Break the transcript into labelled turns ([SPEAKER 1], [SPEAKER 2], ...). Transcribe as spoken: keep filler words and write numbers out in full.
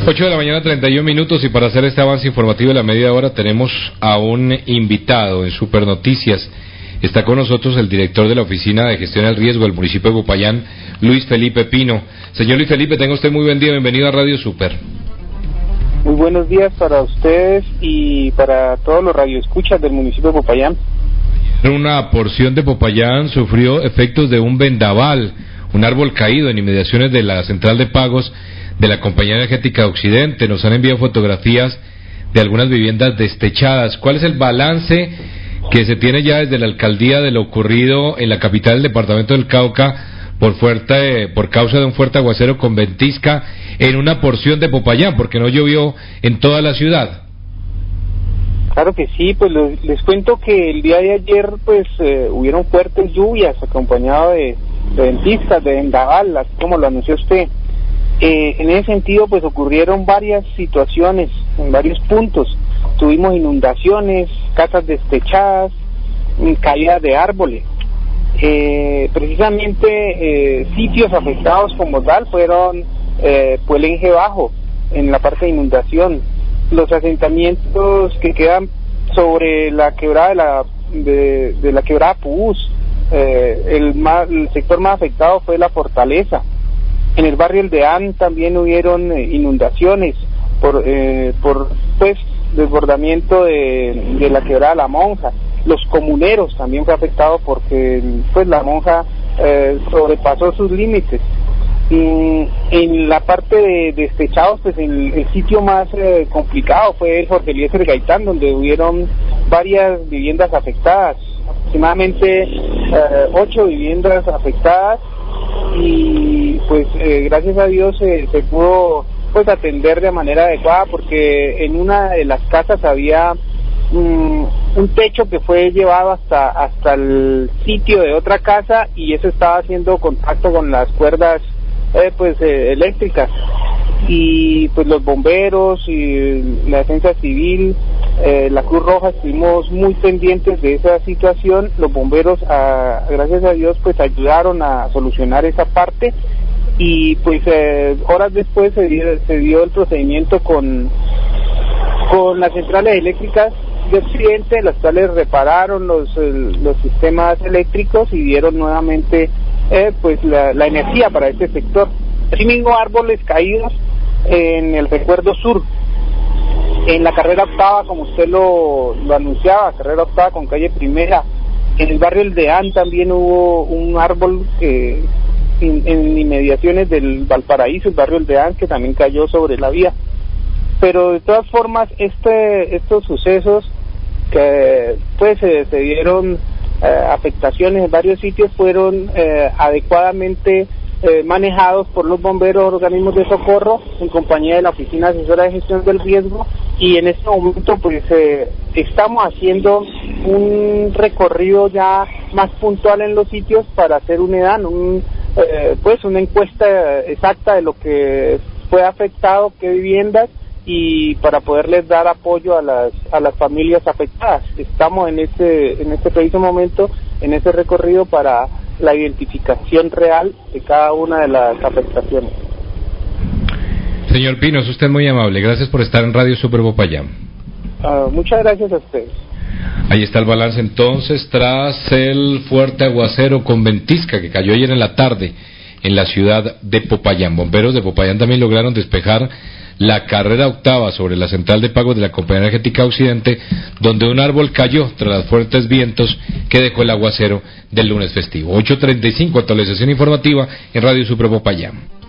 [SPEAKER 1] ocho de la mañana, treinta y un minutos, y para hacer este avance informativo de la media hora tenemos a un invitado en Super Noticias. Está con nosotros el director de la Oficina de Gestión del Riesgo del municipio de Popayán, Luis Felipe Pino. Señor Luis Felipe, tenga usted muy buen día, bienvenido a Radio Super.
[SPEAKER 2] Muy buenos días para ustedes y para todos los radioescuchas del municipio de Popayán.
[SPEAKER 1] Una porción de Popayán sufrió efectos de un vendaval, un árbol caído en inmediaciones de la central de pagos de la Compañía Energética de Occidente. Nos han enviado fotografías de algunas viviendas destechadas. ¿Cuál es el balance que se tiene ya desde la alcaldía de lo ocurrido en la capital del departamento del Cauca por fuerte, por causa de un fuerte aguacero con ventisca en una porción de Popayán, porque no llovió en toda la ciudad?
[SPEAKER 2] Claro que sí, pues les, les cuento que el día de ayer pues eh, hubieron fuertes lluvias acompañado de, de ventiscas, de vendaval, así como lo anunció usted. Eh, en ese sentido pues ocurrieron varias situaciones en varios puntos. Tuvimos inundaciones, casas destechadas, caídas de árboles. Eh, precisamente eh, sitios afectados como tal fueron eh, Puelenje Bajo, en la parte de inundación, los asentamientos que quedan sobre la quebrada de la, de, de la quebrada Pubús. Eh, el, más, el sector más afectado fue la Fortaleza. En el barrio El Deán también hubieron eh, inundaciones por, eh, por pues desbordamiento de, de la quebrada La Monja. Los Comuneros también fue afectado porque pues la Monja eh, sobrepasó sus límites. Y en la parte de destechados, pues el, el sitio más eh, complicado fue el Jorge Eliezer Gaitán, donde hubieron varias viviendas afectadas, aproximadamente eh, ocho viviendas afectadas, y pues eh, gracias a Dios eh, se pudo pues atender de manera adecuada, porque en una de las casas había um, un techo que fue llevado hasta hasta el sitio de otra casa, y eso estaba haciendo contacto con las cuerdas eh, pues eh, eléctricas, y pues los bomberos y la defensa civil, eh, la Cruz Roja, estuvimos muy pendientes de esa situación. Los bomberos, a, gracias a Dios, pues ayudaron a solucionar esa parte, y pues eh, horas después se dio, se dio el procedimiento con con las centrales eléctricas de Occidente, las cuales repararon los el, los sistemas eléctricos y dieron nuevamente eh, pues la, la energía para este sector. Asimismo, árboles caídos en el Recuerdo Sur, en la carrera octava, como usted lo, lo anunciaba, carrera octava con calle Primera. En el barrio El Deán también hubo un árbol que en, en inmediaciones del Valparaíso, el barrio El Deán, que también cayó sobre la vía. Pero de todas formas, este estos sucesos que pues eh, se dieron eh, afectaciones en varios sitios fueron eh, adecuadamente eh, manejados por los bomberos, organismos de socorro, en compañía de la Oficina Asesora de Gestión del Riesgo, y en este momento pues eh, estamos haciendo un recorrido ya más puntual en los sitios para hacer un EDAN, un, eh, pues una encuesta exacta de lo que fue afectado, qué viviendas, y para poderles dar apoyo a las a las familias afectadas. Estamos en este en este preciso momento en ese recorrido para la identificación real de cada una de las afectaciones.
[SPEAKER 1] Señor Pino, es usted muy amable, gracias por estar en Radio Super Popayán.
[SPEAKER 2] Uh, muchas gracias a ustedes.
[SPEAKER 1] Ahí está el balance entonces tras el fuerte aguacero con ventisca que cayó ayer en la tarde en la ciudad de Popayán. Bomberos de Popayán también lograron despejar la carrera octava sobre la central de pagos de la Compañía Energética Occidente, donde un árbol cayó tras los fuertes vientos que dejó el aguacero del lunes festivo. ocho treinta y cinco, actualización informativa en Radio Super Popayán.